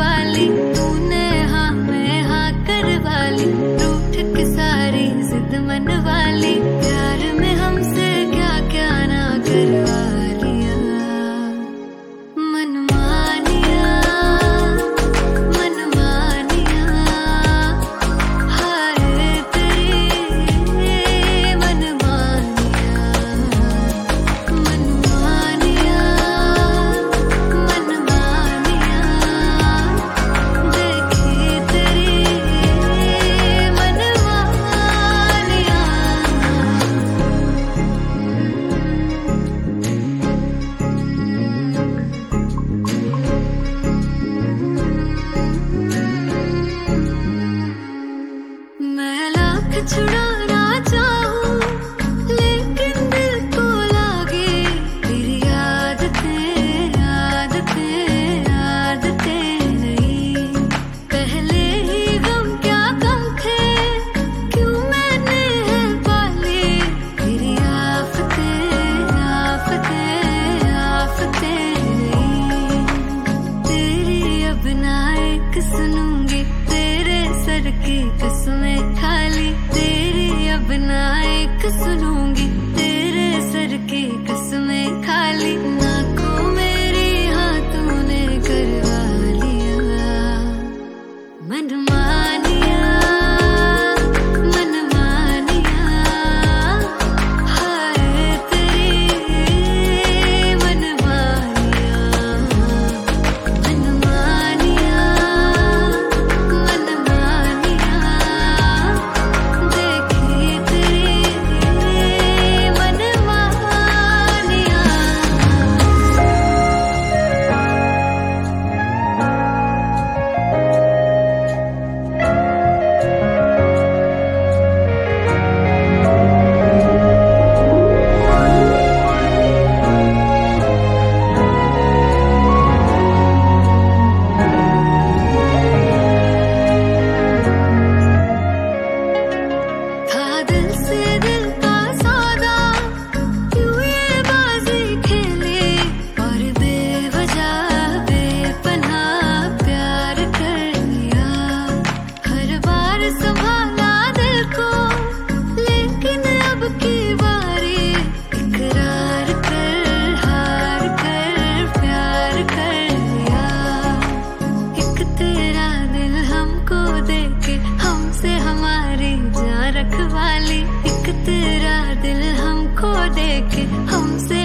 वाली, तूने हाँ मैं हाँ कर वाली, रूठ के सारी जिद मन वाली, प्यार में हमसे क्या क्या ना करवा लिया। मन मानिया मन मानिया, हाय तेरी मन मानिया। मन मानिया मन मानिया, देखी तेरी मन मानिया। मैं लाख छुड़ाना चाहूं, लेकिन दिल को लागे तेरी आदतें आदतें आदतें नहीं। पहले ही गम क्या गम थे, क्यों मैंने है पाले तेरी आफतें आफतें आफतें नहीं। तेरी अब ना एक सुनूंगी, तेरे सर की कसमें खाली, तेरी अब ना एक सुनूंगी, तेरे सर की कसमें खाली। ना को मेरी हाँ तूने करवा लिया। मन मानिया मन मानिया, हाय तेरी मन मानिया। मन मानिया मन मानिया, देखी तेरी मन मानिया। था दिल से दिल का सौदा, क्यों ये बाजी खेले, और बेवजह बेपनाह प्यार कर लिया। हर बार संभाला दिल को, लेकिन अब की बारी इकरार कर हार कर प्यार कर लिया। एक तेरा दिल हमको देके हमसे हमारी जान रखवाली, एक तेरा दिल हमको देके हमसे